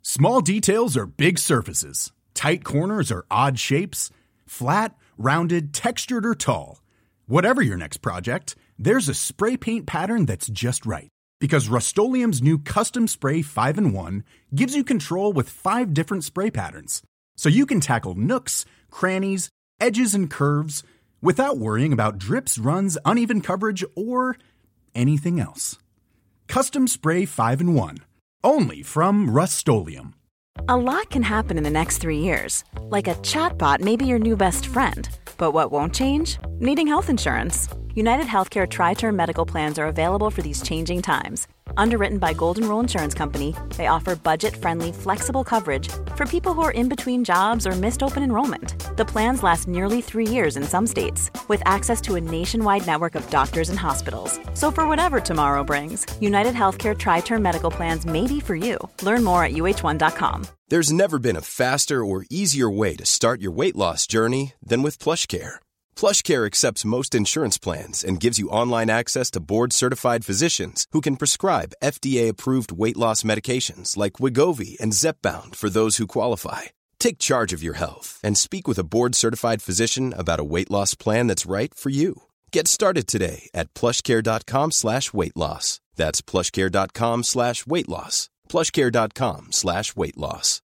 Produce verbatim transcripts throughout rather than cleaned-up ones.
Small details are big surfaces. Tight corners are odd shapes. Flat, rounded, textured, or tall. Whatever your next project, there's a spray paint pattern that's just right. Because Rust-Oleum's new Custom Spray five in one gives you control with five different spray patterns. So you can tackle nooks, crannies, edges, and curves without worrying about drips, runs, uneven coverage, or anything else. Custom Spray five in one. Only from Rust-Oleum. A lot can happen in the next three years. Like a chatbot may be your new best friend. But what won't change? Needing health insurance. United Healthcare Tri-Term Medical Plans are available for these changing times. Underwritten by Golden Rule Insurance Company, they offer budget-friendly, flexible coverage for people who are in between jobs or missed open enrollment. The plans last nearly three years in some states, with access to a nationwide network of doctors and hospitals. So for whatever tomorrow brings, United Healthcare Tri-Term Medical Plans may be for you. Learn more at U H one dot com. There's never been a faster or easier way to start your weight loss journey than with PlushCare. PlushCare accepts most insurance plans and gives you online access to board-certified physicians who can prescribe F D A-approved weight loss medications like Wegovy and Zepbound for those who qualify. Take charge of your health and speak with a board-certified physician about a weight loss plan that's right for you. Get started today at plushcare.com slash weight loss. That's plushcare.com slash weight loss. plushcare.com slash weight loss.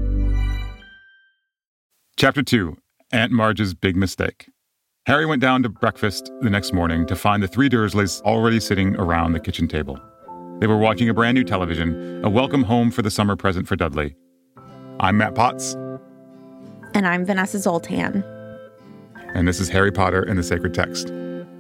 Chapter two, Aunt Marge's Big Mistake. Harry went down to breakfast the next morning to find the three Dursleys already sitting around the kitchen table. They were watching a brand new television, a welcome home for the summer present for Dudley. I'm Matt Potts. And I'm Vanessa Zoltan. And this is Harry Potter and the Sacred Text.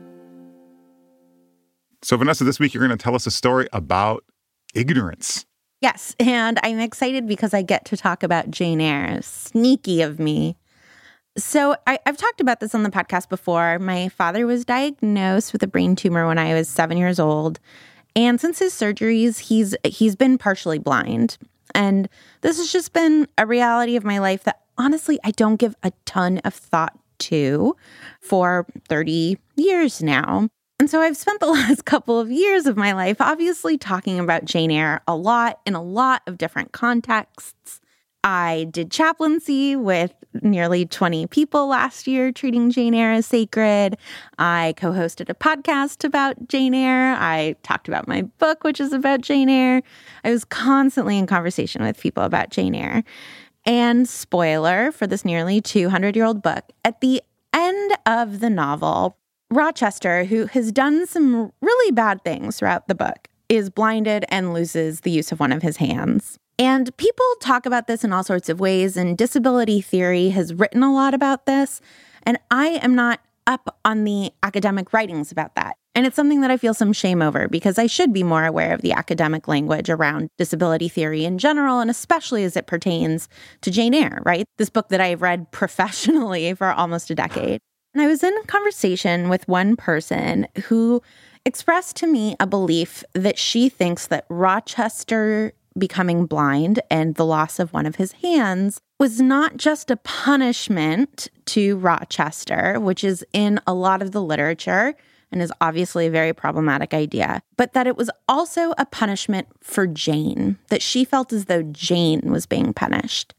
So Vanessa, this week you're going to tell us a story about ignorance. Yes, and I'm excited because I get to talk about Jane Eyre. Sneaky of me. So I, I've talked about this on the podcast before. My father was diagnosed with a brain tumor when I was seven years old. And since his surgeries, he's he's been partially blind. And this has just been a reality of my life that honestly I don't give a ton of thought to for thirty years now. And so I've spent the last couple of years of my life obviously talking about Jane Eyre a lot in a lot of different contexts. I did chaplaincy with nearly twenty people last year, treating Jane Eyre as sacred. I co-hosted a podcast about Jane Eyre. I talked about my book, which is about Jane Eyre. I was constantly in conversation with people about Jane Eyre. And spoiler for this nearly two hundred year old book, at the end of the novel, Rochester, who has done some really bad things throughout the book, is blinded and loses the use of one of his hands. And people talk about this in all sorts of ways, and disability theory has written a lot about this. And I am not up on the academic writings about that. And it's something that I feel some shame over because I should be more aware of the academic language around disability theory in general, and especially as it pertains to Jane Eyre, right? This book that I've read professionally for almost a decade. And I was in a conversation with one person who expressed to me a belief that she thinks that Rochester becoming blind and the loss of one of his hands was not just a punishment to Rochester, which is in a lot of the literature and is obviously a very problematic idea, but that it was also a punishment for Jane, that she felt as though Jane was being punished.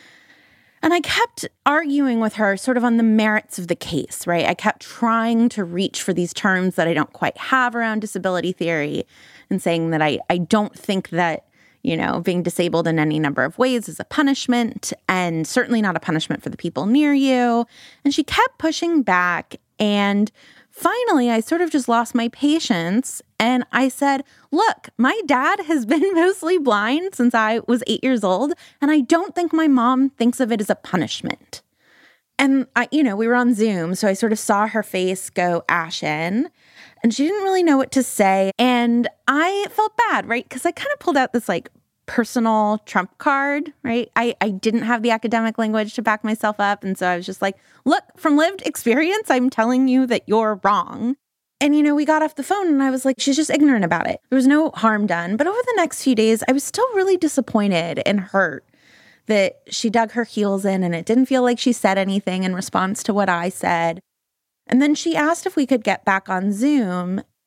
And I kept arguing with her sort of on the merits of the case, right? I kept trying to reach for these terms that I don't quite have around disability theory and saying that I, I don't think that, you know, being disabled in any number of ways is a punishment, and certainly not a punishment for the people near you. And she kept pushing back. And finally, I sort of just lost my patience. And I said, look, my dad has been mostly blind since I was eight years old. And I don't think my mom thinks of it as a punishment. And, I, you know, we were on Zoom, so I sort of saw her face go ashen. And she didn't really know what to say. And I felt bad, right? Because I kind of pulled out this like personal trump card, right? I, I didn't have the academic language to back myself up. And so I was just like, look, from lived experience, I'm telling you that you're wrong. And, you know, we got off the phone and I was like, she's just ignorant about it. There was no harm done. But over the next few days, I was still really disappointed and hurt that she dug her heels in and it didn't feel like she said anything in response to what I said. And then she asked if we could get back on Zoom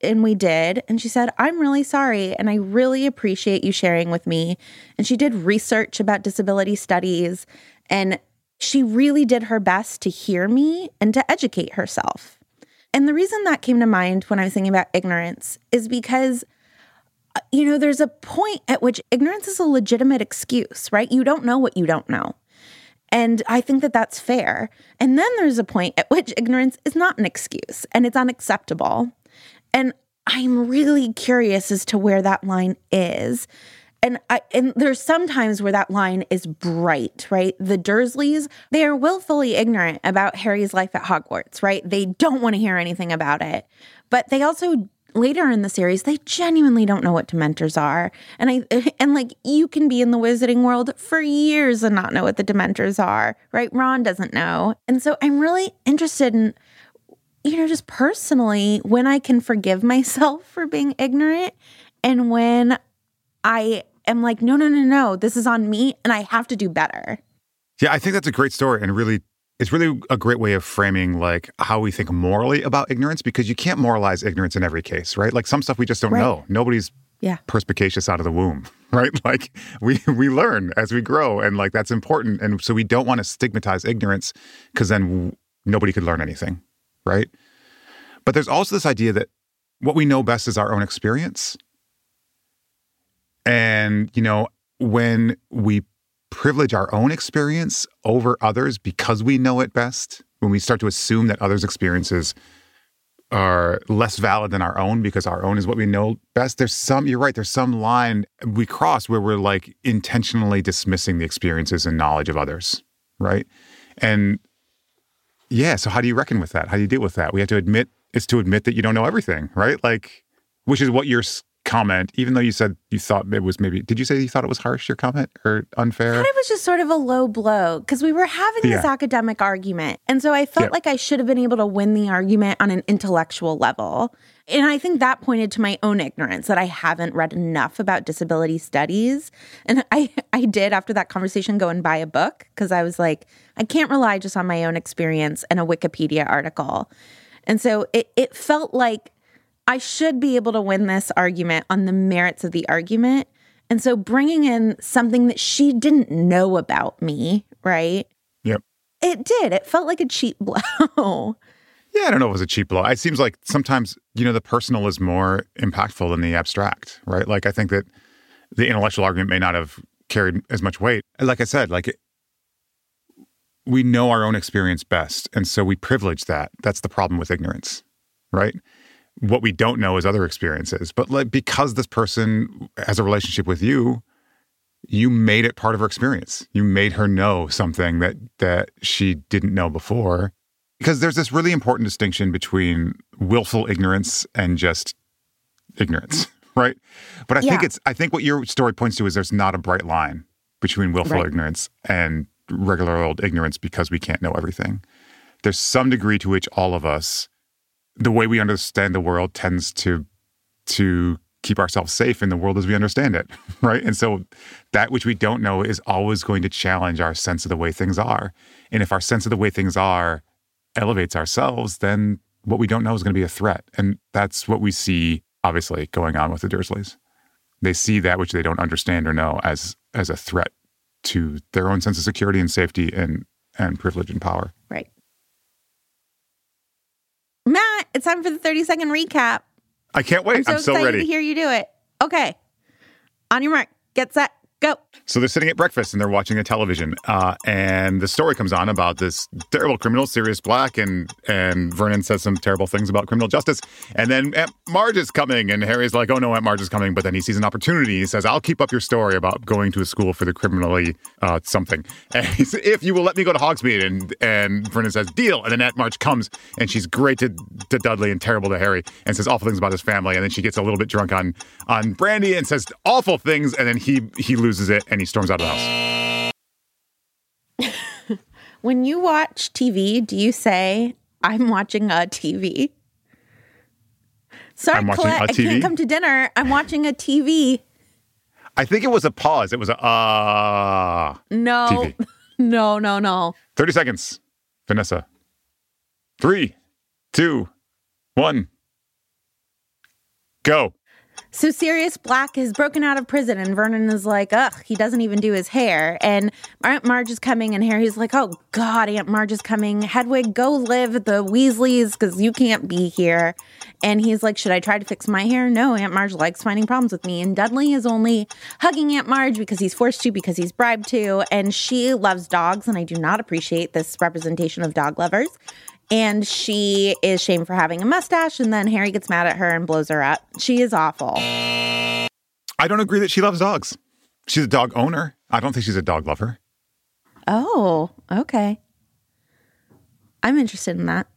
and we did. And she said, I'm really sorry. And I really appreciate you sharing with me. And she did research about disability studies. And she really did her best to hear me and to educate herself. And the reason that came to mind when I was thinking about ignorance is because, you know, there's a point at which ignorance is a legitimate excuse, right? You don't know what you don't know. And I think that that's fair. And then there's a point at which ignorance is not an excuse and it's unacceptable. And I'm really curious as to where that line is. And I, and there's some times where that line is bright, right? The Dursleys, they are willfully ignorant about Harry's life at Hogwarts, right? They don't want to hear anything about it. But they also, later in the series, they genuinely don't know what Dementors are. And I and like you can be in the wizarding world for years and not know what the Dementors are, right? Ron doesn't know. And so I'm really interested in, you know, just personally, when I can forgive myself for being ignorant and when I am like, no, no, no, no, this is on me and I have to do better. Yeah, I think that's a great story and really, it's really a great way of framing like how we think morally about ignorance, because you can't moralize ignorance in every case, right? Like some stuff we just don't right. know. Nobody's yeah. perspicacious out of the womb, right? Like we we learn as we grow and like that's important. And so we don't want to stigmatize ignorance because then w- nobody could learn anything, right? But there's also this idea that what we know best is our own experience. And, you know, when we privilege our own experience over others because we know it best, when we start to assume that others' experiences are less valid than our own because our own is what we know best, there's some, you're right, there's some line we cross where we're like intentionally dismissing the experiences and knowledge of others, right? And yeah, so how do you reckon with that? How do you deal with that? We have to admit, it's to admit that you don't know everything, right? Like, which is what you're comment, even though you said you thought it was maybe, did you say you thought it was harsh, your comment, or unfair? I thought it was just sort of a low blow because we were having this yeah. academic argument. And so I felt yeah. like I should have been able to win the argument on an intellectual level. And I think that pointed to my own ignorance, that I haven't read enough about disability studies. And I, I did, after that conversation, go and buy a book because I was like, I can't rely just on my own experience and a Wikipedia article. And so it, it felt like I should be able to win this argument on the merits of the argument. And so bringing in something that she didn't know about me, right? Yep. It did. It felt like a cheap blow. Yeah, I don't know if it was a cheap blow. It seems like sometimes, you know, the personal is more impactful than the abstract, right? Like, I think that the intellectual argument may not have carried as much weight. Like I said, like, it, we know our own experience best. And so we privilege that. That's the problem with ignorance, right? What we don't know is other experiences. But like, because this person has a relationship with you, you made it part of her experience. You made her know something that that she didn't know before. Because there's this really important distinction between willful ignorance and just ignorance, right? But I yeah. think it's I think what your story points to is there's not a bright line between willful right. ignorance and regular old ignorance because we can't know everything. There's some degree to which all of us, the way we understand the world tends to to keep ourselves safe in the world as we understand it, right? And so that which we don't know is always going to challenge our sense of the way things are. And if our sense of the way things are elevates ourselves, then what we don't know is going to be a threat. And that's what we see, obviously, going on with the Dursleys. They see that which they don't understand or know as as a threat to their own sense of security and safety and, and privilege and power. Right. Matt, it's time for the thirty-second recap. I can't wait. I'm so, I'm so excited ready to hear you do it. Okay. On your mark. Get set. Go. So they're sitting at breakfast and they're watching a television. Uh, and the story comes on about this terrible criminal, Sirius Black, and and Vernon says some terrible things about criminal justice. And then Aunt Marge is coming, and Harry's like, oh no, Aunt Marge is coming. But then he sees an opportunity. He says, I'll keep up your story about going to a school for the criminally uh, something. And he says, if you will let me go to Hogsmeade. And, and Vernon says, deal. And then Aunt Marge comes, and she's great to, to Dudley and terrible to Harry, and says awful things about his family. And then she gets a little bit drunk on, on brandy and says awful things, and then he he loses it, and he storms out of the house. When you watch T V, do you say, I'm watching a T V? Sorry, I'm watching Colette, a T V? I can't come to dinner. I'm watching a T V. I think it was a pause. It was a, uh, no, T V. no, no, no. thirty seconds. Vanessa. Three, two, one. Go. So Sirius Black has broken out of prison, and Vernon is like, ugh, he doesn't even do his hair. And Aunt Marge is coming, and Harry's like, oh, God, Aunt Marge is coming. Hedwig, go live with the Weasleys because you can't be here. And he's like, should I try to fix my hair? No, Aunt Marge likes finding problems with me. And Dudley is only hugging Aunt Marge because he's forced to, because he's bribed to. And she loves dogs, and I do not appreciate this representation of dog lovers. And she is shamed for having a mustache, and then Harry gets mad at her and blows her up. She is awful. I don't agree that she loves dogs. She's a dog owner. I don't think she's a dog lover. Oh, okay. I'm interested in that.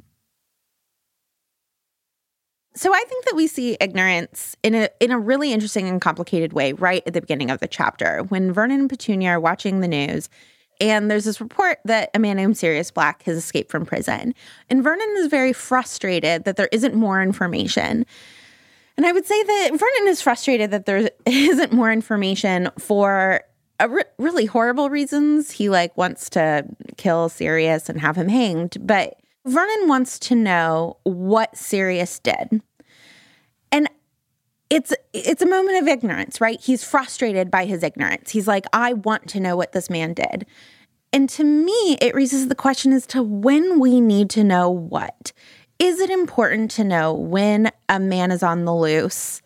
So I think that we see ignorance in a in a really interesting and complicated way right at the beginning of the chapter. When Vernon and Petunia are watching the news, and there's this report that a man named Sirius Black has escaped from prison. And Vernon is very frustrated that there isn't more information. And I would say that Vernon is frustrated that there isn't more information for a re- really horrible reasons. He like wants to kill Sirius and have him hanged. But Vernon wants to know what Sirius did. And It's it's a moment of ignorance, right? He's frustrated by his ignorance. He's like, I want to know what this man did. And to me, it raises the question as to when we need to know what. Is it important to know when a man is on the loose,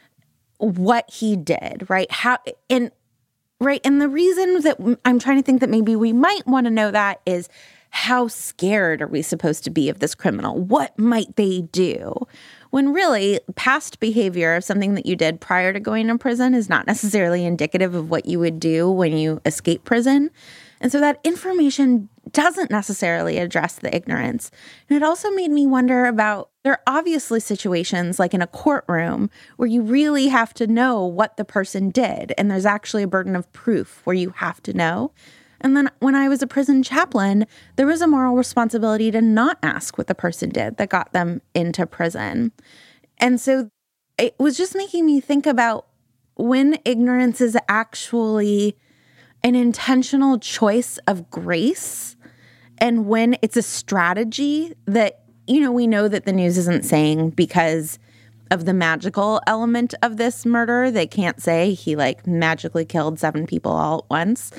what he did, right? How and right, and the reason that I'm trying to think that maybe we might want to know that is, how scared are we supposed to be of this criminal? What might they do? When really, past behavior of something that you did prior to going to prison is not necessarily indicative of what you would do when you escape prison. And so that information doesn't necessarily address the ignorance. And it also made me wonder about, there are obviously situations like in a courtroom where you really have to know what the person did. And there's actually a burden of proof where you have to know. And then when I was a prison chaplain, there was a moral responsibility to not ask what the person did that got them into prison. And so it was just making me think about when ignorance is actually an intentional choice of grace and when it's a strategy that, you know, we know that the news isn't saying because of the magical element of this murder. They can't say he like magically killed seven people all at once.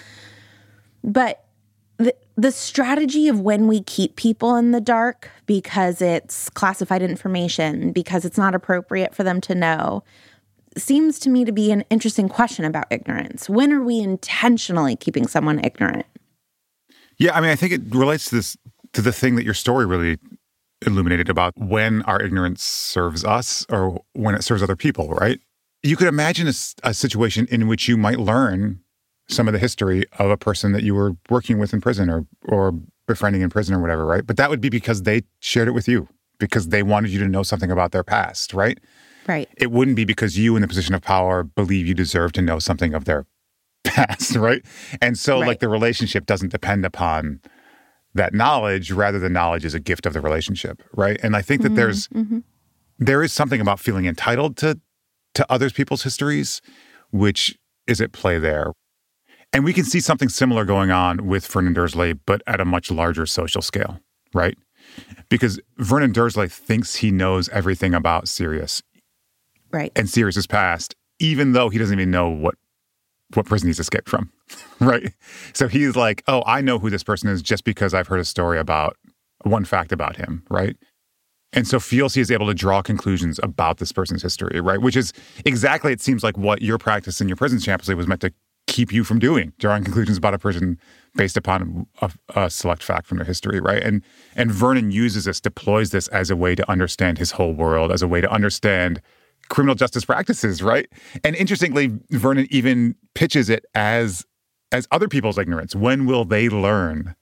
But the, the strategy of when we keep people in the dark because it's classified information, because it's not appropriate for them to know, seems to me to be an interesting question about ignorance. When are we intentionally keeping someone ignorant? Yeah, I mean, I think it relates to this, to the thing that your story really illuminated about when our ignorance serves us or when it serves other people, right? You could imagine a, a situation in which you might learn some of the history of a person that you were working with in prison or or befriending in prison or whatever, right? But that would be because they shared it with you, because they wanted you to know something about their past, right? Right. It wouldn't be because you in the position of power believe you deserve to know something of their past, right? And so right. like the relationship doesn't depend upon that knowledge, rather the knowledge is a gift of the relationship, right? And I think that mm-hmm. there's mm-hmm. there is something about feeling entitled to to other people's histories, which is at play there. And we can see something similar going on with Vernon Dursley, but at a much larger social scale, right? Because Vernon Dursley thinks he knows everything about Sirius. Right. And Sirius's past, even though he doesn't even know what, what prison he's escaped from, right? So he's like, oh, I know who this person is just because I've heard a story about, one fact about him, right? And so feels he is able to draw conclusions about this person's history, right? Which is exactly, it seems like what your practice in your prison chaplaincy was meant to keep you from doing, drawing conclusions about a person based upon a, a select fact from their history, right? And and Vernon uses this, deploys this as a way to understand his whole world, as a way to understand criminal justice practices, right? And interestingly, Vernon even pitches it as as other people's ignorance. When will they learn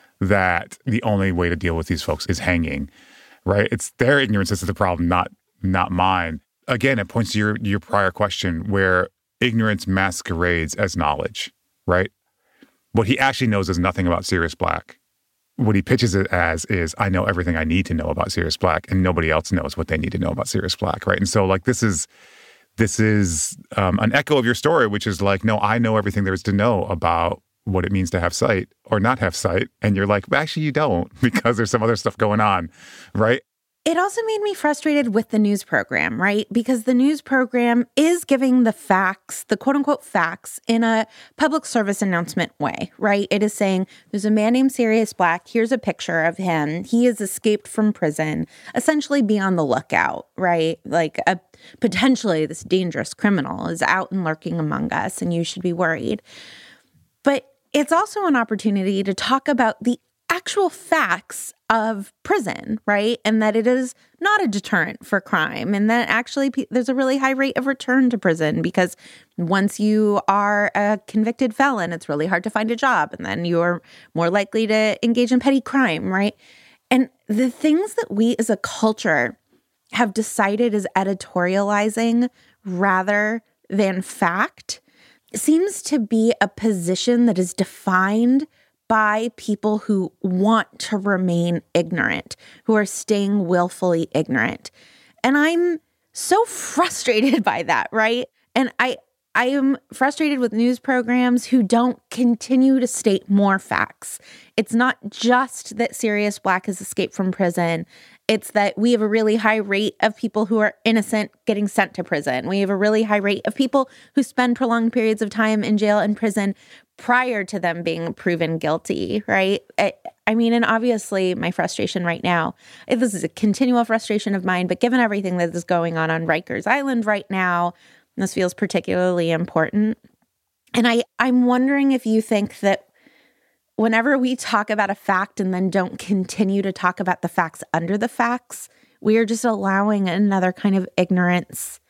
that the only way to deal with these folks is hanging, right? It's their ignorance that's the problem, not not mine. Again, it points to your your prior question where ignorance masquerades as knowledge, right? What he actually knows is nothing about Sirius Black. What he pitches it as is, I know everything I need to know about Sirius Black, and nobody else knows what they need to know about Sirius Black, right? And so, like, this is this is um, an echo of your story, which is like, no, I know everything there is to know about what it means to have sight or not have sight. And you're like, well, actually, you don't, because there's some other stuff going on, right? It also made me frustrated with the news program, right? Because the news program is giving the facts, the quote unquote facts, in a public service announcement way, right? It is saying there's a man named Sirius Black. Here's a picture of him. He has escaped from prison. Essentially be on the lookout, right? Like a potentially this dangerous criminal is out and lurking among us, and you should be worried. But it's also an opportunity to talk about the actual facts of prison, right? And that it is not a deterrent for crime, and that actually pe- there's a really high rate of return to prison because once you are a convicted felon, it's really hard to find a job, and then you're more likely to engage in petty crime, right? And the things that we as a culture have decided is editorializing rather than fact seems to be a position that is defined by people who want to remain ignorant, who are staying willfully ignorant. And I'm so frustrated by that, right? And I I am frustrated with news programs who don't continue to state more facts. It's not just that Sirius Black has escaped from prison. It's that we have a really high rate of people who are innocent getting sent to prison. We have a really high rate of people who spend prolonged periods of time in jail and prison prior to them being proven guilty, right? I, I mean, and obviously my frustration right now, this is a continual frustration of mine, but given everything that is going on on Rikers Island right now, this feels particularly important. And I, I'm wondering if you think that whenever we talk about a fact and then don't continue to talk about the facts under the facts, we are just allowing another kind of ignorance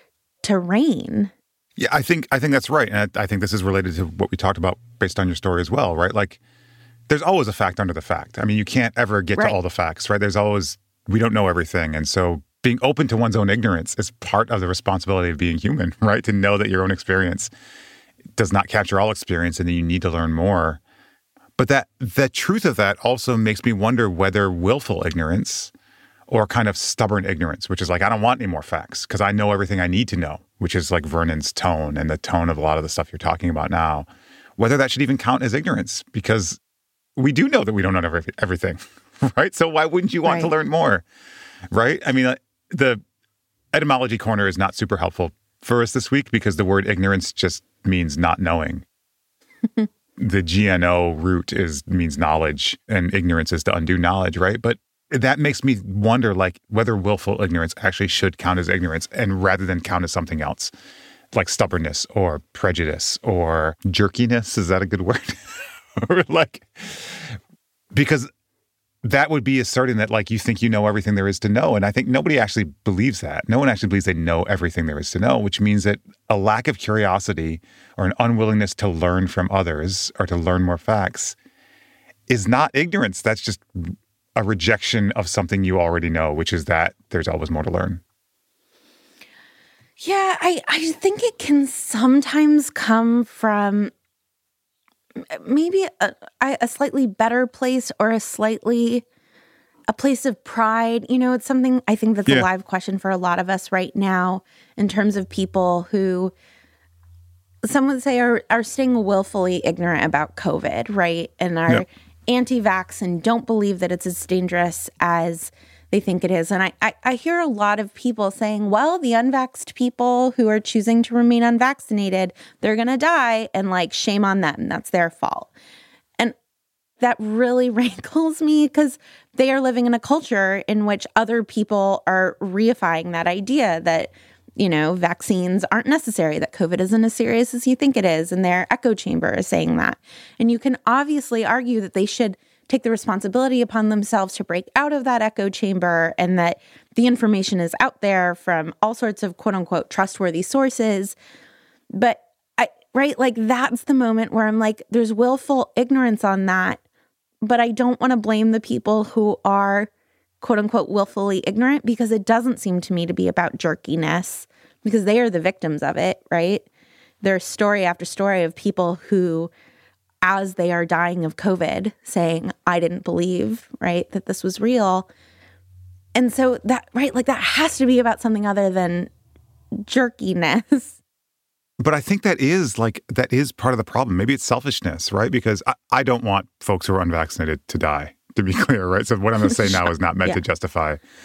to reign. Yeah, I think I think that's right. And I, I think this is related to what we talked about based on your story as well, right? Like, there's always a fact under the fact. I mean, you can't ever get right. to all the facts, right? There's always, we don't know everything. And so being open to one's own ignorance is part of the responsibility of being human, right? To know that your own experience does not capture all experience and that you need to learn more. But that the truth of that also makes me wonder whether willful ignorance or kind of stubborn ignorance, which is like, I don't want any more facts because I know everything I need to know, which is like Vernon's tone and the tone of a lot of the stuff you're talking about now, whether that should even count as ignorance, because we do know that we don't know every, everything, right? So why wouldn't you want right. to learn more, right? I mean, the etymology corner is not super helpful for us this week because the word ignorance just means not knowing. The G N O root is means knowledge, and ignorance is to undo knowledge, right? But that makes me wonder, like, whether willful ignorance actually should count as ignorance, and rather than count as something else, like stubbornness or prejudice or jerkiness. Is that a good word? Or like, because that would be asserting that, like, you think you know everything there is to know. And I think nobody actually believes that. No one actually believes they know everything there is to know, which means that a lack of curiosity or an unwillingness to learn from others or to learn more facts is not ignorance. That's just a rejection of something you already know, which is that there's always more to learn. Yeah, I, I think it can sometimes come from maybe a, a slightly better place or a slightly, a place of pride. You know, it's something I think that's yeah. a live question for a lot of us right now in terms of people who some would say are, are staying willfully ignorant about COVID, right? And are yeah. anti-vax and don't believe that it's as dangerous as they think it is. And I, I, I hear a lot of people saying, well, the unvaxxed people who are choosing to remain unvaccinated, they're going to die, and like, shame on them. That's their fault. And that really rankles me because they are living in a culture in which other people are reifying that idea that, you know, vaccines aren't necessary, that COVID isn't as serious as you think it is. And their echo chamber is saying that. And you can obviously argue that they should take the responsibility upon themselves to break out of that echo chamber, and that the information is out there from all sorts of quote unquote trustworthy sources. But I, right, like, that's the moment where I'm like, there's willful ignorance on that, but I don't want to blame the people who are quote unquote willfully ignorant, because it doesn't seem to me to be about jerkiness, because they are the victims of it, right? There's story after story of people who, as they are dying of COVID, saying, I didn't believe, right, that this was real. And so that, right, like, that has to be about something other than jerkiness. But I think that is, like, that is part of the problem. Maybe it's selfishness, right? Because I, I don't want folks who are unvaccinated to die, to be clear, right? So what I'm going to say now is not meant yeah. to justify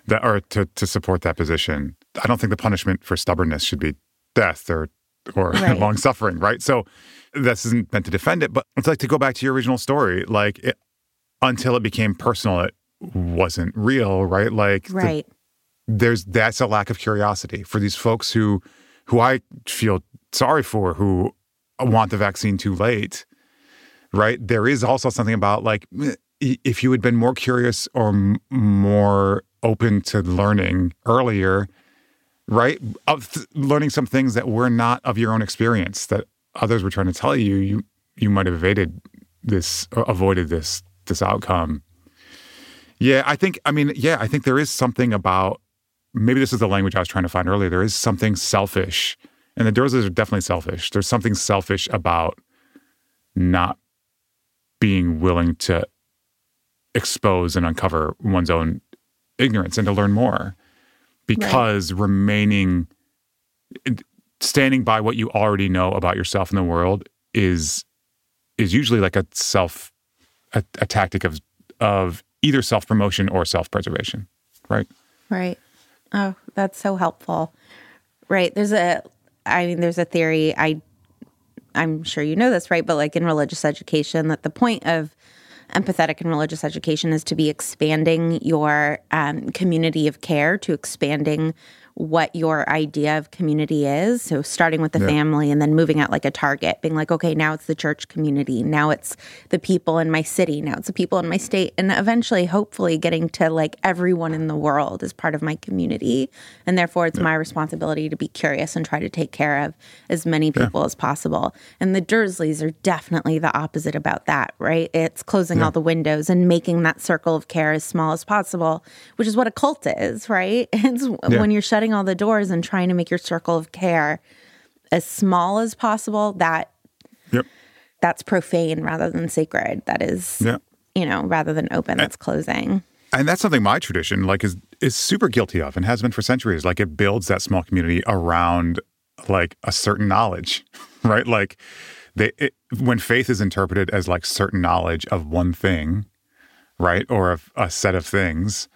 that, or to, to support that position. I don't think the punishment for stubbornness should be death or or right. long suffering, right? So this isn't meant to defend it, but it's like to go back to your original story. Like it, until it became personal, it wasn't real, right? Like right. The, there's that's a lack of curiosity for these folks who who I feel sorry for, who want the vaccine too late, right? There is also something about like if you had been more curious or m- more open to learning earlier, right? Of th- learning some things that were not of your own experience that others were trying to tell you, you you might have evaded this, or avoided this this outcome. Yeah, I think. I mean, yeah, I think there is something about. Maybe this is the language I was trying to find earlier. There is something selfish, and the Dursleys are definitely selfish. There's something selfish about not being willing to expose and uncover one's own ignorance and to learn more. Because right. remaining, standing by what you already know about yourself and the world is is usually like a self, a, a tactic of of either self-promotion or self-preservation, right? Right. Oh, that's so helpful. Right. There's a, I mean, there's a theory, I, I'm sure you know this, right? But like in religious education, that the point of empathetic and religious education is to be expanding your um, community of care, to expanding what your idea of community is. So starting with the yeah. family and then moving out like a target, being like, okay, now it's the church community. Now it's the people in my city. Now it's the people in my state. And eventually, hopefully getting to like everyone in the world is part of my community. And therefore, it's yeah. my responsibility to be curious and try to take care of as many people yeah. as possible. And the Dursleys are definitely the opposite about that, right? It's closing yeah. all the windows and making that circle of care as small as possible, which is what a cult is, right? It's yeah. when you're shutting all the doors and trying to make your circle of care as small as possible, that yep. that's profane rather than sacred. That is, yeah. you know, rather than open, that's and, closing. And that's something my tradition like is is super guilty of and has been for centuries. Like it builds that small community around like a certain knowledge, right? Like they it, when faith is interpreted as like certain knowledge of one thing, right, or of a set of things,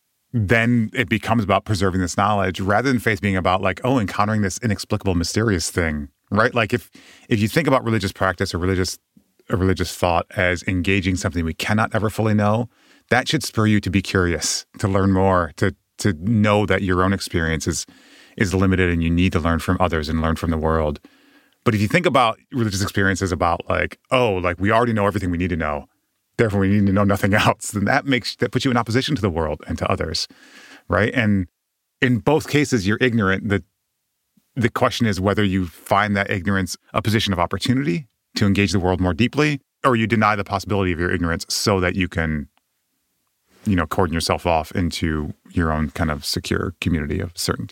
then it becomes about preserving this knowledge rather than faith being about like, oh, encountering this inexplicable, mysterious thing, right? Like if if you think about religious practice or religious a religious thought as engaging something we cannot ever fully know, that should spur you to be curious, to learn more, to to know that your own experience is, is limited and you need to learn from others and learn from the world. But if you think about religious experiences about like, oh, like we already know everything we need to know, therefore we need to know nothing else, then that makes that puts you in opposition to the world and to others, right? And in both cases, you're ignorant. The the question is whether you find that ignorance a position of opportunity to engage the world more deeply, or you deny the possibility of your ignorance so that you can, you know, cordon yourself off into your own kind of secure community of certainty.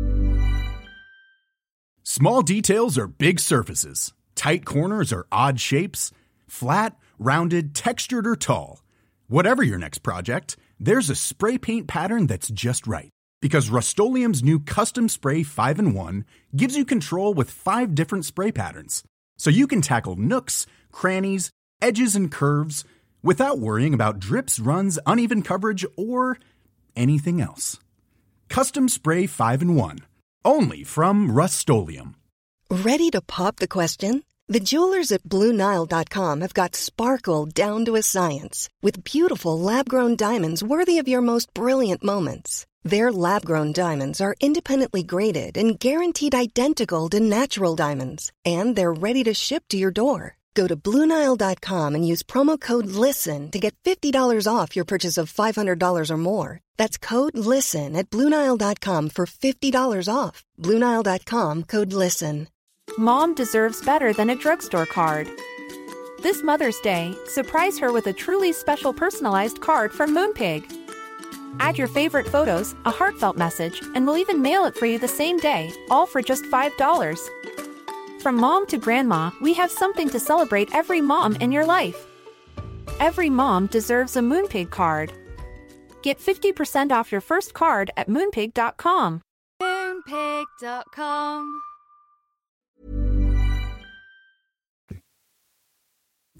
Small details are big surfaces. Tight corners are odd shapes. Flat, rounded, textured, or tall. Whatever your next project, there's a spray paint pattern that's just right. Because Rust-Oleum's new Custom Spray five in one gives you control with five different spray patterns. So you can tackle nooks, crannies, edges, and curves without worrying about drips, runs, uneven coverage, or anything else. Custom Spray five in one. Only from Rust-Oleum. Ready to pop the question? The jewelers at Blue Nile dot com have got sparkle down to a science with beautiful lab-grown diamonds worthy of your most brilliant moments. Their lab-grown diamonds are independently graded and guaranteed identical to natural diamonds, and they're ready to ship to your door. Go to Blue Nile dot com and use promo code LISTEN to get fifty dollars off your purchase of five hundred dollars or more. That's code LISTEN at Blue Nile dot com for fifty dollars off. Blue Nile dot com, code LISTEN. Mom deserves better than a drugstore card. This Mother's Day, surprise her with a truly special personalized card from Moonpig. Add your favorite photos, a heartfelt message, and we'll even mail it for you the same day, all for just five dollars. From mom to grandma, we have something to celebrate every mom in your life. Every mom deserves a Moonpig card. Get fifty percent off your first card at moonpig dot com. moonpig dot com.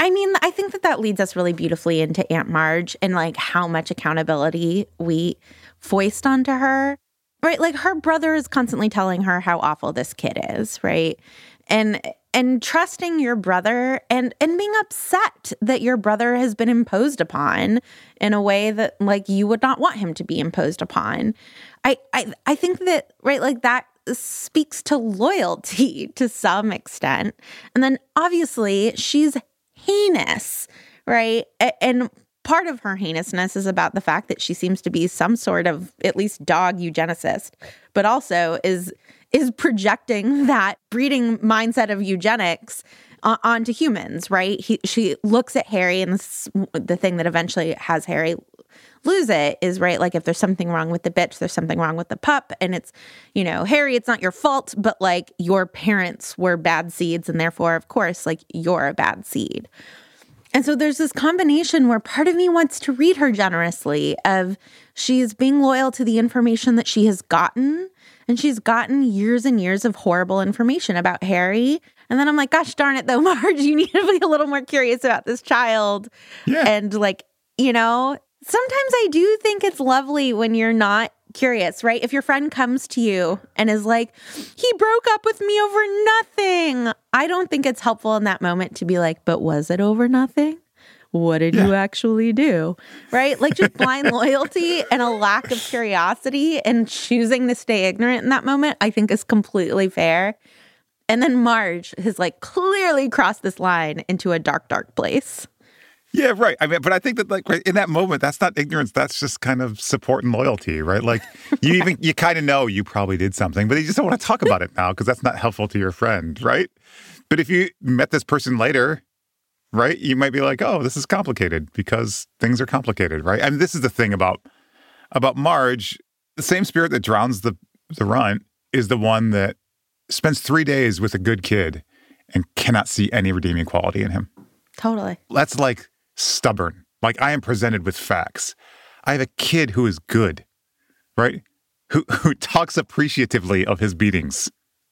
I mean, I think that that leads us really beautifully into Aunt Marge and like how much accountability we foist onto her, right? Like her brother is constantly telling her how awful this kid is, right? And and trusting your brother and and being upset that your brother has been imposed upon in a way that like you would not want him to be imposed upon. I I, I think that, right, like that speaks to loyalty to some extent. And then obviously she's heinous, right? And part of her heinousness is about the fact that she seems to be some sort of at least dog eugenicist, but also is is projecting that breeding mindset of eugenics uh, onto humans, right? He, she looks at Harry, and this, the thing that eventually has Harry lose it is, right, like if there's something wrong with the bitch, there's something wrong with the pup. And it's, you know, Harry, it's not your fault, but like your parents were bad seeds, and therefore, of course, like you're a bad seed. And so there's this combination where part of me wants to read her generously of she's being loyal to the information that she has gotten, and she's gotten years and years of horrible information about Harry. And then I'm like, gosh darn it though, Marge, you need to be a little more curious about this child. Yeah. And like, you know, sometimes I do think it's lovely when you're not curious, right? If your friend comes to you and is like, he broke up with me over nothing. I don't think it's helpful in that moment to be like, but was it over nothing? What did yeah. you actually do? Right? Like just blind loyalty and a lack of curiosity and choosing to stay ignorant in that moment, I think is completely fair. And then Marge has like clearly crossed this line into a dark, dark place. Yeah, right. I mean, but I think that like right, in that moment, that's not ignorance. That's just kind of support and loyalty, right? Like you even, you kind of know you probably did something, but you just don't want to talk about it now because that's not helpful to your friend, right? But if you met this person later, right, you might be like, oh, this is complicated because things are complicated, right? I mean, this is the thing about about Marge. The same spirit that drowns the, the runt is the one that spends three days with a good kid and cannot see any redeeming quality in him. Totally. That's like stubborn. Like I am presented with facts. I have a kid who is good, right? Who who talks appreciatively of his beatings,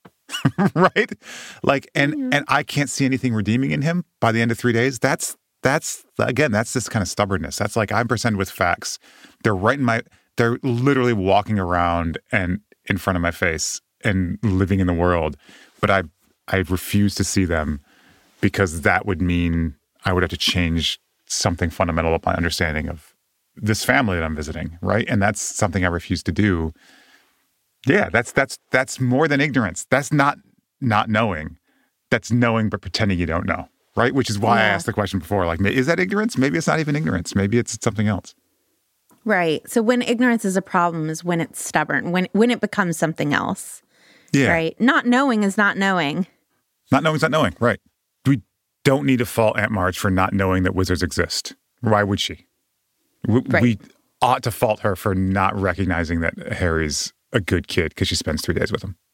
right? Like, and mm-hmm. and I can't see anything redeeming in him by the end of three days. That's that's again, that's this kind of stubbornness. That's like I'm presented with facts. They're right in my. They're literally walking around and in front of my face and living in the world, but I I refuse to see them because that would mean I would have to change something fundamental of my understanding of this family that I'm visiting, right? And that's something I refuse to do. Yeah, that's that's that's more than ignorance. That's not not knowing. That's knowing but pretending you don't know, right? Which is why yeah. I asked the question before, like, is that ignorance? Maybe it's not even ignorance. Maybe it's something else. Right. So when ignorance is a problem is when it's stubborn, when when it becomes something else. Yeah. Right? Not knowing is not knowing. Not knowing is not knowing, right. We don't need to fault Aunt Marge for not knowing that wizards exist. Why would she? We, right. we ought to fault her for not recognizing that Harry's a good kid because she spends three days with him.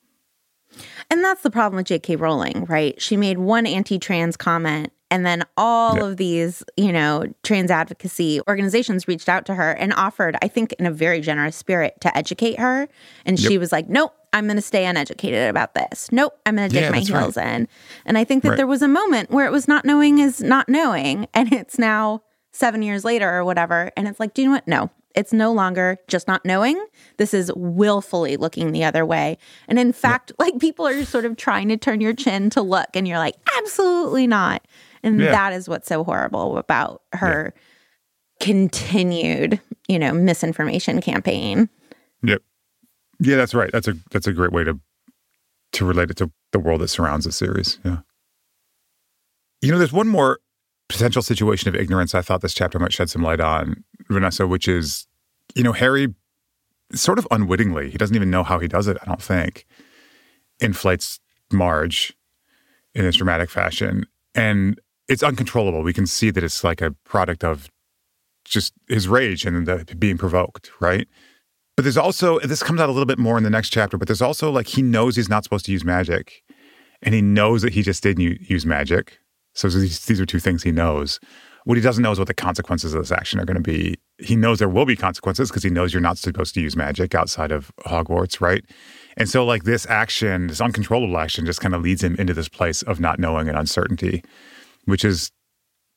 And that's the problem with J K Rowling, right? She made one anti-trans comment, and then all yeah. of these, you know, trans advocacy organizations reached out to her and offered, I think in a very generous spirit, to educate her. And yep. she was like, nope, I'm going to stay uneducated about this. Nope, I'm going to dig yeah, my heels right. in. And I think that right. there was a moment where it was not knowing is not knowing. And it's now seven years later or whatever. And it's like, do you know what? No, it's no longer just not knowing. This is willfully looking the other way. And in fact, yeah. like people are sort of trying to turn your chin to look. And you're like, absolutely not. And yeah. that is what's so horrible about her yeah. continued, you know, misinformation campaign. Yep. Yeah, that's right. That's a that's a great way to to relate it to the world that surrounds the series. Yeah. You know, there's one more potential situation of ignorance I thought this chapter might shed some light on, Vanessa, which is, you know, Harry sort of unwittingly, he doesn't even know how he does it, I don't think, inflates Marge in this dramatic fashion. And it's uncontrollable. We can see that it's like a product of just his rage and the being provoked, right? But there's also, this comes out a little bit more in the next chapter, but there's also like he knows he's not supposed to use magic. And he knows that he just didn't use magic. So these, these are two things he knows. What he doesn't know is what the consequences of this action are going to be. He knows there will be consequences because he knows you're not supposed to use magic outside of Hogwarts, right? And so like this action, this uncontrollable action just kind of leads him into this place of not knowing and uncertainty, which is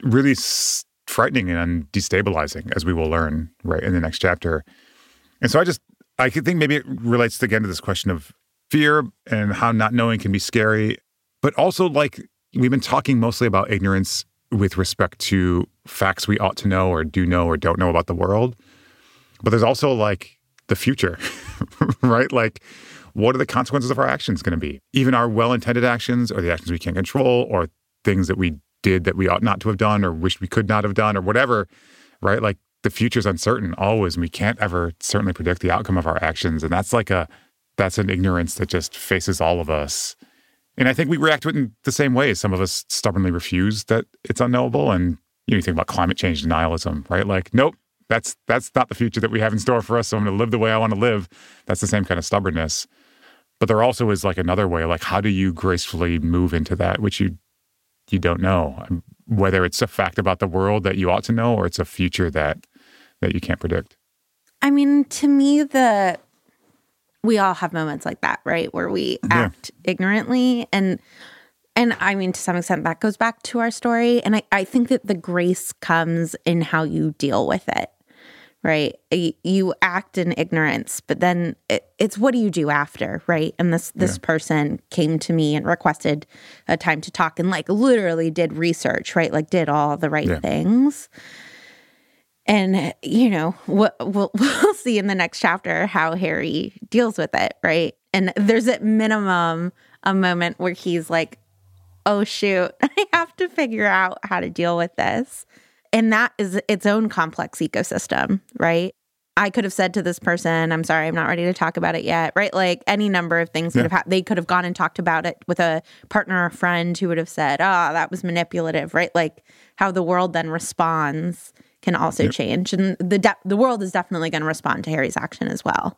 really s- frightening and destabilizing, as we will learn right in the next chapter. And so I just, I could think maybe it relates again to this question of fear and how not knowing can be scary, but also like we've been talking mostly about ignorance with respect to facts we ought to know or do know or don't know about the world. But there's also like the future, right? Like, what are the consequences of our actions going to be? Even our well-intended actions or the actions we can't control or things that we did that we ought not to have done or wished we could not have done or whatever, right? Like the future's uncertain always, and we can't ever certainly predict the outcome of our actions. And that's like a, that's an ignorance that just faces all of us. And I think we react to it in the same way. Some of us stubbornly refuse that it's unknowable. And you know, you think about climate change denialism, right? Like, nope, that's that's not the future that we have in store for us. So I'm going to live the way I want to live. That's the same kind of stubbornness. But there also is like another way, like how do you gracefully move into that, which you you don't know, whether it's a fact about the world that you ought to know or it's a future that that you can't predict. I mean, to me, the we all have moments like that, right? Where we act yeah. ignorantly. And, and I mean, to some extent, that goes back to our story. And I, I think that the grace comes in how you deal with it, right? You act in ignorance, but then it, it's what do you do after, right? And this this yeah. person came to me and requested a time to talk and like literally did research, right? Like did all the right yeah. things. And, you know, we'll, we'll, we'll see in the next chapter how Harry deals with it, right? And there's at minimum a moment where he's like, oh, shoot, I have to figure out how to deal with this. And that is its own complex ecosystem, right? I could have said to this person, I'm sorry, I'm not ready to talk about it yet, right? Like any number of things yeah. could have happened. They could have gone and talked about it with a partner or friend who would have said, oh, that was manipulative, right? Like how the world then responds can also yep. change. And the de- the world is definitely going to respond to Harry's action as well.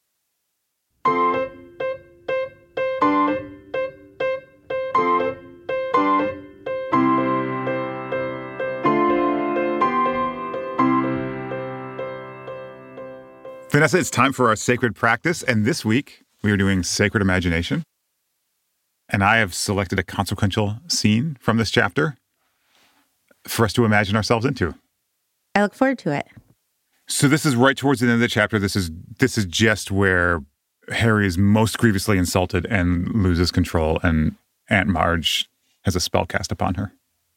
Vanessa, it's time for our sacred practice. And this week, we are doing Sacred Imagination. And I have selected a consequential scene from this chapter for us to imagine ourselves into. I look forward to it. So this is right towards the end of the chapter. This is this is just where Harry is most grievously insulted and loses control, and Aunt Marge has a spell cast upon her.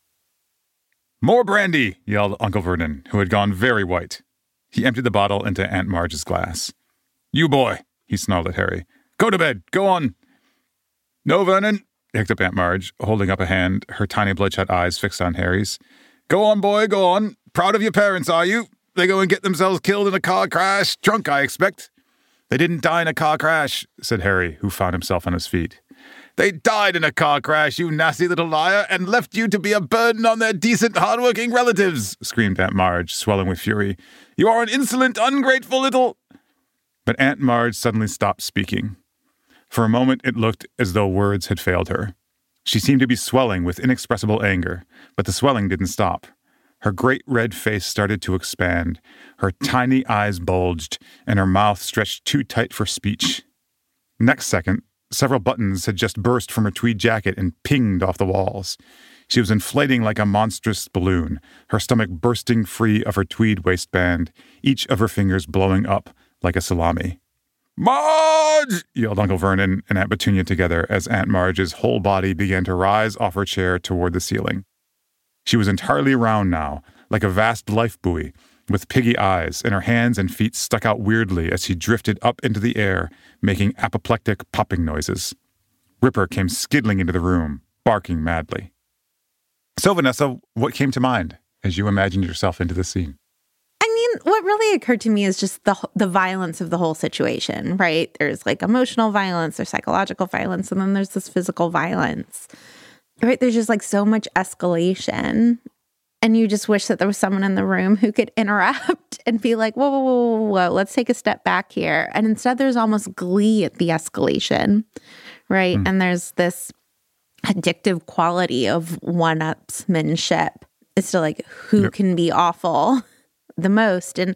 More brandy, yelled Uncle Vernon, who had gone very white. He emptied the bottle into Aunt Marge's glass. You boy, he snarled at Harry. Go to bed, go on. No, Vernon, hiccuped Aunt Marge, holding up a hand, her tiny bloodshot eyes fixed on Harry's. Go on, boy, go on. Proud of your parents, are you? They go and get themselves killed in a car crash. Drunk, I expect. They didn't die in a car crash, said Harry, who found himself on his feet. They died in a car crash, you nasty little liar, and left you to be a burden on their decent, hard-working relatives, screamed Aunt Marge, swelling with fury. You are an insolent, ungrateful little... But Aunt Marge suddenly stopped speaking. For a moment, it looked as though words had failed her. She seemed to be swelling with inexpressible anger, but the swelling didn't stop. Her great red face started to expand, her tiny eyes bulged, and her mouth stretched too tight for speech. Next second, several buttons had just burst from her tweed jacket and pinged off the walls. She was inflating like a monstrous balloon, her stomach bursting free of her tweed waistband, each of her fingers blowing up like a salami. Marge! Yelled Uncle Vernon and Aunt Petunia together as Aunt Marge's whole body began to rise off her chair toward the ceiling. She was entirely round now, like a vast life buoy, with piggy eyes, and her hands and feet stuck out weirdly as she drifted up into the air, making apoplectic popping noises. Ripper came skiddling into the room, barking madly. So, Vanessa, what came to mind as you imagined yourself into the scene? I mean, what really occurred to me is just the the violence of the whole situation, right? There's like emotional violence, there's psychological violence, and then there's this physical violence. Right? There's just like so much escalation. And you just wish that there was someone in the room who could interrupt and be like, whoa, whoa, whoa, whoa, whoa, let's take a step back here. And instead there's almost glee at the escalation, right? Mm. And there's this addictive quality of one-upsmanship. It's to like, who yep. can be awful the most? And,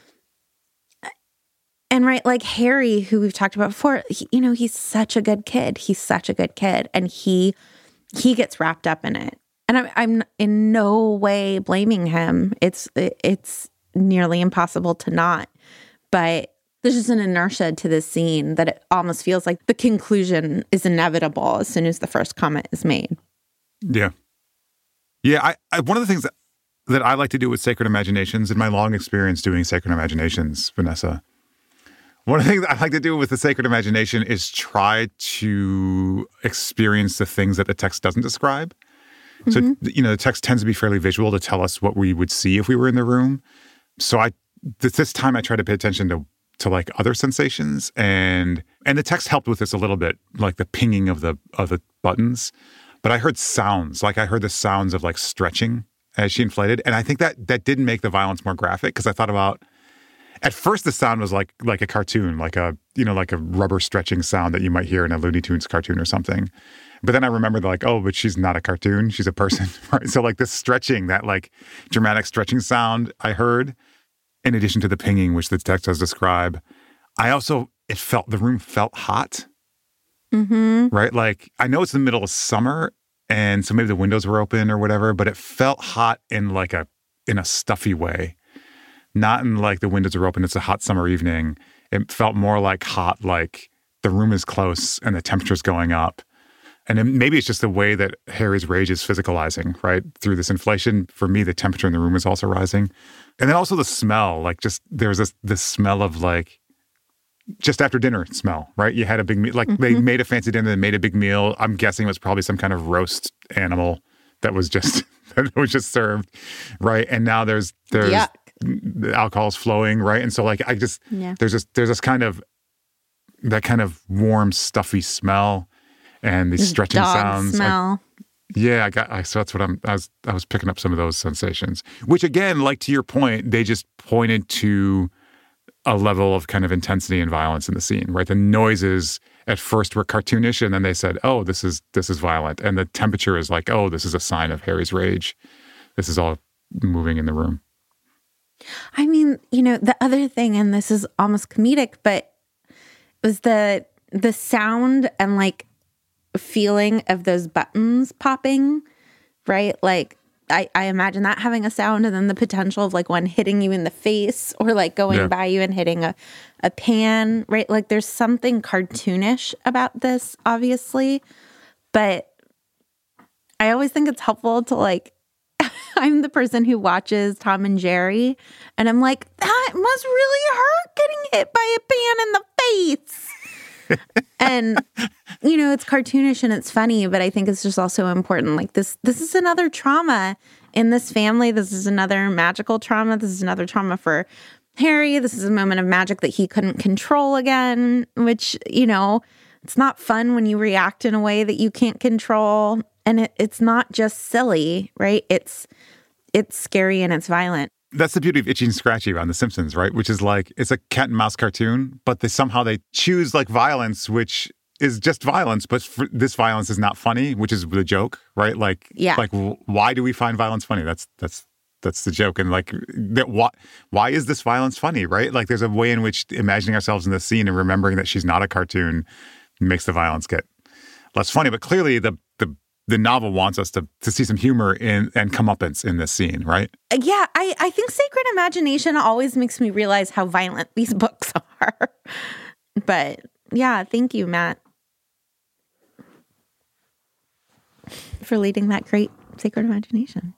and right, like Harry, who we've talked about before, he, you know, he's such a good kid. He's such a good kid. And he... He gets wrapped up in it, And I'm, I'm in no way blaming him. It's it's nearly impossible to not. But there's just an inertia to this scene that it almost feels like the conclusion is inevitable as soon as the first comment is made. Yeah. Yeah, I, I one of the things that, that I like to do with Sacred Imaginations, in my long experience doing Sacred Imaginations, Vanessa, one of the things that I like to do with the Sacred Imagination is try to experience the things that the text doesn't describe. So, mm-hmm. you know, the text tends to be fairly visual to tell us what we would see if we were in the room. So I, this, this time I try to pay attention to, to like other sensations, and and the text helped with this a little bit, like the pinging of the of the buttons. But I heard sounds, like I heard the sounds of like stretching as she inflated. And I think that that didn't make the violence more graphic, because I thought about, at first the sound was like like a cartoon, like a, you know, like a rubber stretching sound that you might hear in a Looney Tunes cartoon or something. But then I remembered like, oh, but she's not a cartoon, she's a person, right? So like this stretching, that like dramatic stretching sound I heard, in addition to the pinging, which the text does describe, I also, it felt, the room felt hot. Mm-hmm. Right? Like, I know it's the middle of summer, and so maybe the windows were open or whatever, but it felt hot in like a, in a stuffy way. Not in like the windows are open, it's a hot summer evening. It felt more like hot, like the room is close and the temperature's going up. And it, maybe it's just the way that Harry's rage is physicalizing, right? Through this inflation, for me, the temperature in the room is also rising. And then also the smell, like just, there's this, this smell of like, just after dinner smell, right? You had a big meal, like mm-hmm. they made a fancy dinner, they made a big meal. I'm guessing it was probably some kind of roast animal that was just that was just served, right? And now there's there's Yuck. the alcohol's flowing, right? And so like I just yeah. there's this there's this kind of that kind of warm, stuffy smell, and these stretching Dog sounds. Smell. I, yeah, I got. I, so that's what I'm. I was. I was picking up some of those sensations, which again, like to your point, they just pointed to a level of kind of intensity and violence in the scene, right? The noises at first were cartoonish, and then they said, "Oh, this is this is violent," and the temperature is like, "Oh, this is a sign of Harry's rage." This is all moving in the room. I mean, you know, the other thing, and this is almost comedic, but was the the sound and like feeling of those buttons popping, right? Like. I, I imagine that having a sound, and then the potential of like one hitting you in the face or like going yeah. by you and hitting a, a pan, right? Like there's something cartoonish about this, obviously. But I always think it's helpful to like, I'm the person who watches Tom and Jerry, and I'm like, that must really hurt getting hit by a pan in the face. And, you know, it's cartoonish and it's funny, but I think it's just also important. Like this, this is another trauma in this family. This is another magical trauma. This is another trauma for Harry. This is a moment of magic that he couldn't control again, which, you know, it's not fun when you react in a way that you can't control. And it, it's not just silly, right? It's, it's scary and it's violent. That's the beauty of Itchy and Scratchy around The Simpsons, right? Which is like, it's a cat and mouse cartoon, but they somehow they choose like violence, which is just violence, but for, this violence is not funny, which is the joke, right? Like, yeah. like why do we find violence funny? That's that's that's the joke. And like, that why why is this violence funny, right? Like, there's a way in which imagining ourselves in the scene and remembering that she's not a cartoon makes the violence get less funny. But clearly, the the the novel wants us to to see some humor in and comeuppance in this scene, right? Yeah, I, I think Sacred Imagination always makes me realize how violent these books are. But yeah, thank you, Matt, for leading that great Sacred Imagination.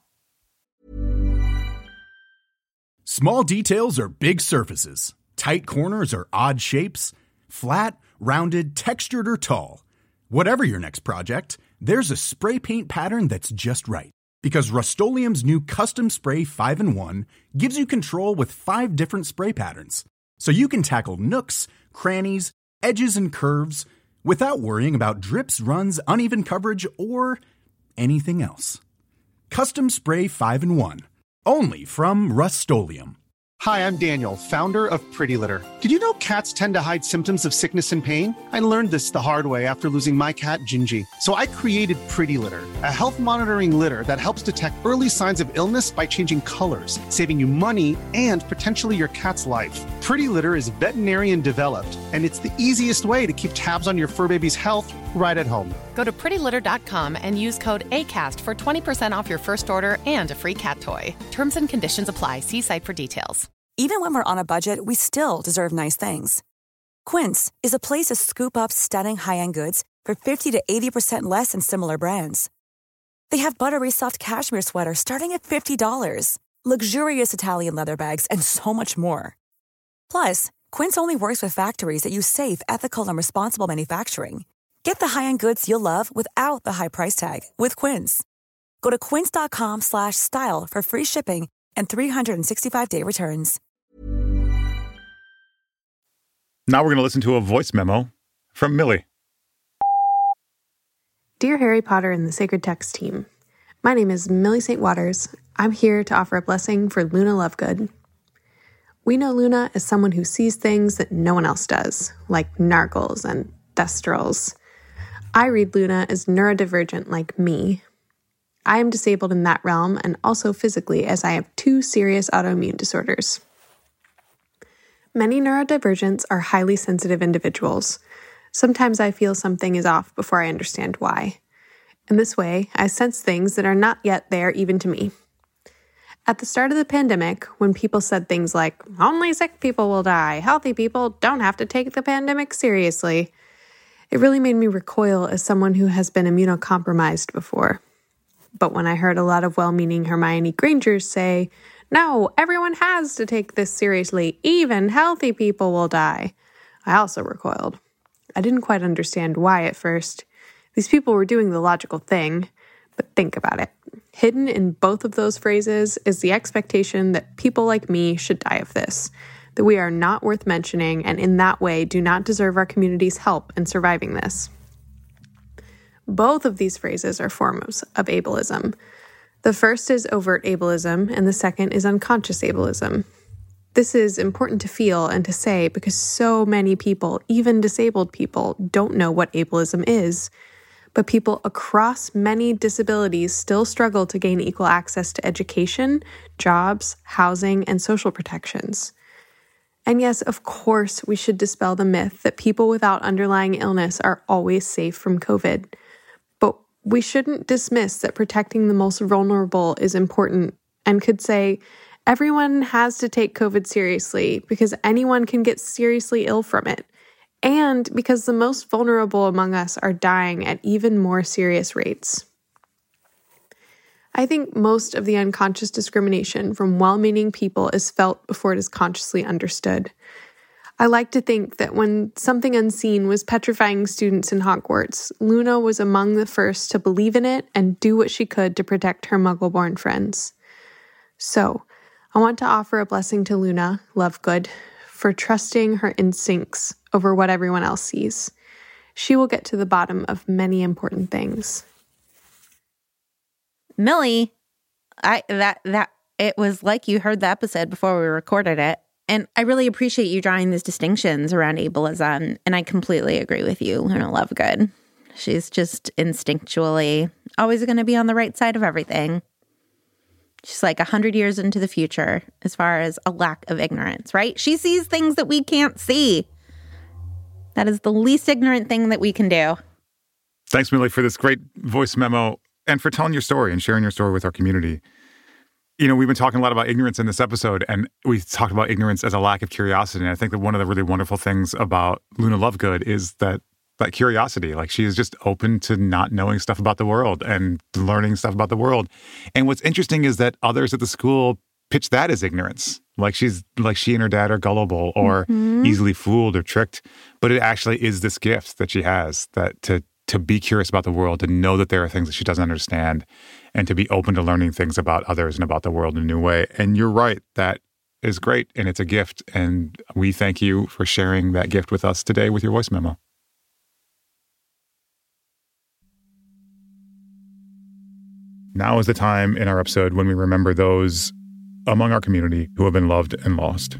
Small details are big surfaces. Tight corners are odd shapes. Flat, rounded, textured, or tall. Whatever your next project, there's a spray paint pattern that's just right. Because Rust-Oleum's new Custom Spray five in one gives you control with five different spray patterns. So you can tackle nooks, crannies, edges, and curves without worrying about drips, runs, uneven coverage, or anything else. Custom Spray five in one. Only from Rust-Oleum. Hi, I'm Daniel, founder of Pretty Litter. Did you know cats tend to hide symptoms of sickness and pain? I learned this the hard way after losing my cat, Gingy. So I created Pretty Litter, a health monitoring litter that helps detect early signs of illness by changing colors, saving you money and potentially your cat's life. Pretty Litter is veterinarian developed, and it's the easiest way to keep tabs on your fur baby's health right at home. Go to pretty litter dot com and use code ACAST for twenty percent off your first order and a free cat toy. Terms and conditions apply. See site for details. Even when we're on a budget, we still deserve nice things. Quince is a place to scoop up stunning high-end goods for fifty to eighty percent less than similar brands. They have buttery soft cashmere sweaters starting at fifty dollars, luxurious Italian leather bags, and so much more. Plus, Quince only works with factories that use safe, ethical, and responsible manufacturing. Get the high-end goods you'll love without the high price tag with Quince. Go to quince dot com slash style for free shipping and three sixty-five day returns. Now we're going to listen to a voice memo from Millie. Dear Harry Potter and the Sacred Text team, my name is Millie Saint Waters. I'm here to offer a blessing for Luna Lovegood. We know Luna as someone who sees things that no one else does, like nargles and thestrals. I read Luna as neurodivergent like me. I am disabled in that realm and also physically, as I have two serious autoimmune disorders. Many neurodivergents are highly sensitive individuals. Sometimes I feel something is off before I understand why. In this way, I sense things that are not yet there even to me. At the start of the pandemic, when people said things like, only sick people will die, healthy people don't have to take the pandemic seriously, it really made me recoil as someone who has been immunocompromised before. But when I heard a lot of well-meaning Hermione Grangers say, no, everyone has to take this seriously, even healthy people will die, I also recoiled. I didn't quite understand why at first. These people were doing the logical thing, but think about it. Hidden in both of those phrases is the expectation that people like me should die of this, that we are not worth mentioning and in that way do not deserve our community's help in surviving this. Both of these phrases are forms of ableism. The first is overt ableism, and the second is unconscious ableism. This is important to feel and to say because so many people, even disabled people, don't know what ableism is. But people across many disabilities still struggle to gain equal access to education, jobs, housing, and social protections. And yes, of course, we should dispel the myth that people without underlying illness are always safe from COVID. But we shouldn't dismiss that protecting the most vulnerable is important and could say, everyone has to take COVID seriously because anyone can get seriously ill from it. And because the most vulnerable among us are dying at even more serious rates. I think most of the unconscious discrimination from well-meaning people is felt before it is consciously understood. I like to think that when something unseen was petrifying students in Hogwarts, Luna was among the first to believe in it and do what she could to protect her Muggle-born friends. So, I want to offer a blessing to Luna, Lovegood, for trusting her instincts over what everyone else sees. She will get to the bottom of many important things. Millie, I that that it was like you heard the episode before we recorded it. And I really appreciate you drawing these distinctions around ableism. And I completely agree with you, Luna Lovegood. She's just instinctually always going to be on the right side of everything. She's like a hundred years into the future as far as a lack of ignorance, right? She sees things that we can't see. That is the least ignorant thing that we can do. Thanks, Millie, for this great voice memo and for telling your story and sharing your story with our community. You know, we've been talking a lot about ignorance in this episode, and we talked about ignorance as a lack of curiosity. And I think that one of the really wonderful things about Luna Lovegood is that that curiosity. Like, she is just open to not knowing stuff about the world and learning stuff about the world. And what's interesting is that others at the school pitch that as ignorance. Like she's like she and her dad are gullible or mm-hmm. easily fooled or tricked. But it actually is this gift that she has, that to to be curious about the world, to know that there are things that she doesn't understand, and to be open to learning things about others and about the world in a new way. And you're right, that is great, and it's a gift. And we thank you for sharing that gift with us today with your voice memo. Now is the time in our episode when we remember those among our community who have been loved and lost.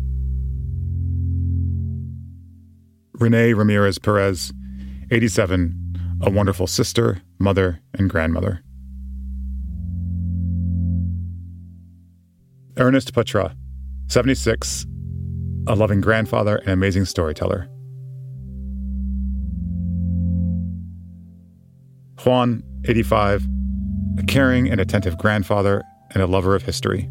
Renee Ramirez Perez, eighty-seven, a wonderful sister, mother, and grandmother. Ernest Patra, seventy-six, a loving grandfather and amazing storyteller. Juan, eighty-five, a caring and attentive grandfather and a lover of history.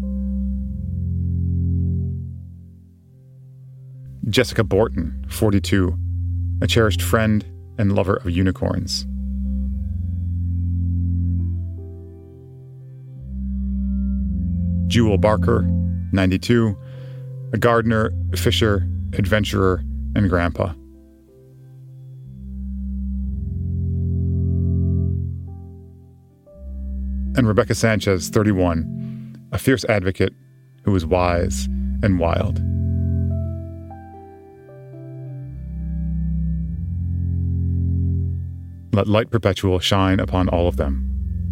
Jessica Borton, forty-two, a cherished friend and lover of unicorns. Jewel Barker, ninety-two, a gardener, fisher, adventurer, and grandpa. And Rebecca Sanchez, thirty-one, a fierce advocate who is wise and wild. Let light perpetual shine upon all of them.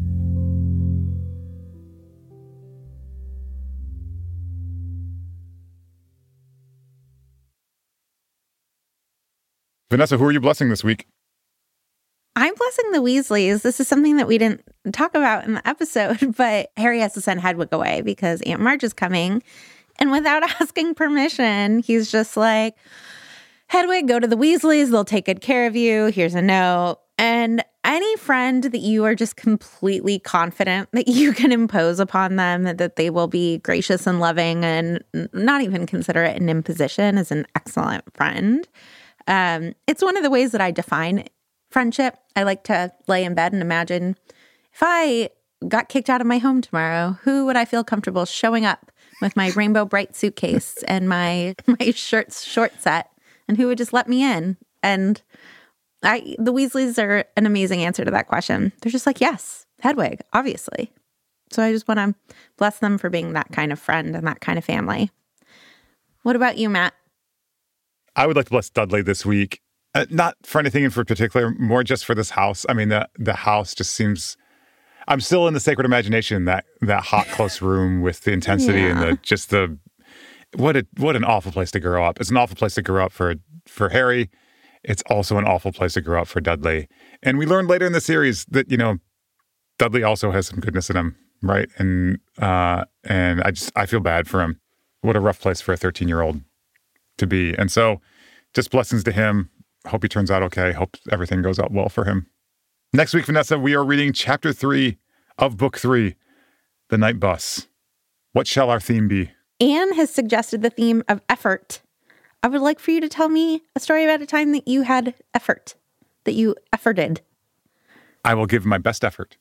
Vanessa, who are you blessing this week? I'm blessing the Weasleys. This is something that we didn't talk about in the episode, but Harry has to send Hedwig away because Aunt Marge is coming. And without asking permission, he's just like, Hedwig, go to the Weasleys. They'll take good care of you. Here's a note. And any friend that you are just completely confident that you can impose upon them, that they will be gracious and loving and not even consider it an imposition, is an excellent friend. Um, it's one of the ways that I define friendship. I like to lay in bed and imagine if I got kicked out of my home tomorrow, who would I feel comfortable showing up with my rainbow bright suitcase and my my shirt short set, and who would just let me in? And I, the Weasleys are an amazing answer to that question. They're just like, yes, Hedwig, obviously. So I just want to bless them for being that kind of friend and that kind of family. What about you, Matt? I would like to bless Dudley this week. Uh, not for anything in particular, more just for this house. I mean, the the house just seems... I'm still in the sacred imagination, that that hot, close room with the intensity yeah. and the just the... What a what an awful place to grow up. It's an awful place to grow up for for Harry. It's also an awful place to grow up for Dudley. And we learned later in the series that, you know, Dudley also has some goodness in him, right? And uh, and I just, I feel bad for him. What a rough place for a thirteen-year-old to be. And so just blessings to him. Hope he turns out okay. Hope everything goes out well for him. Next week, Vanessa, we are reading chapter three of book three, The Night Bus. What shall our theme be? Anne has suggested the theme of effort. I would like for you to tell me a story about a time that you had effort, that you efforted. I will give my best effort.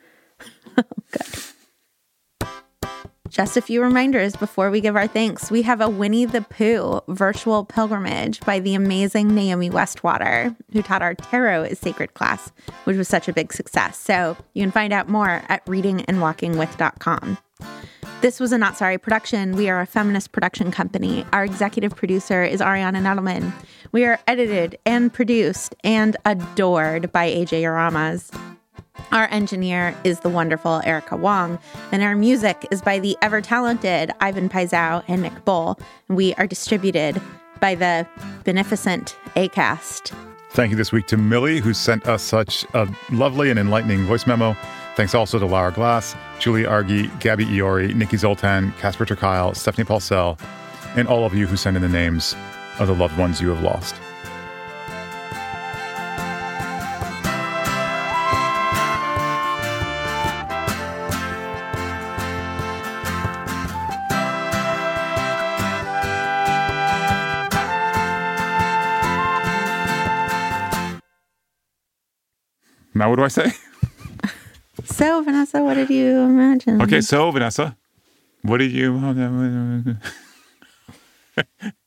Good. Just a few reminders before we give our thanks. We have a Winnie the Pooh virtual pilgrimage by the amazing Naomi Westwater, who taught our Tarot is Sacred class, which was such a big success. So you can find out more at reading and walking with dot com. This was a Not Sorry production. We are a feminist production company. Our executive producer is Ariana Nettleman. We are edited and produced and adored by A J Aramas. Our engineer is the wonderful Erica Wong, and our music is by the ever-talented Ivan Paisau and Nick Bull. And we are distributed by the beneficent Acast. Thank you this week to Millie, who sent us such a lovely and enlightening voice memo. Thanks also to Lara Glass, Julie Argy, Gabby Iori, Nikki Zoltan, Casper Terkyle, Stephanie Paulsell, and all of you who send in the names of the loved ones you have lost. Now what do I say? So, Vanessa, what did you imagine? Okay, so, Vanessa, what did you...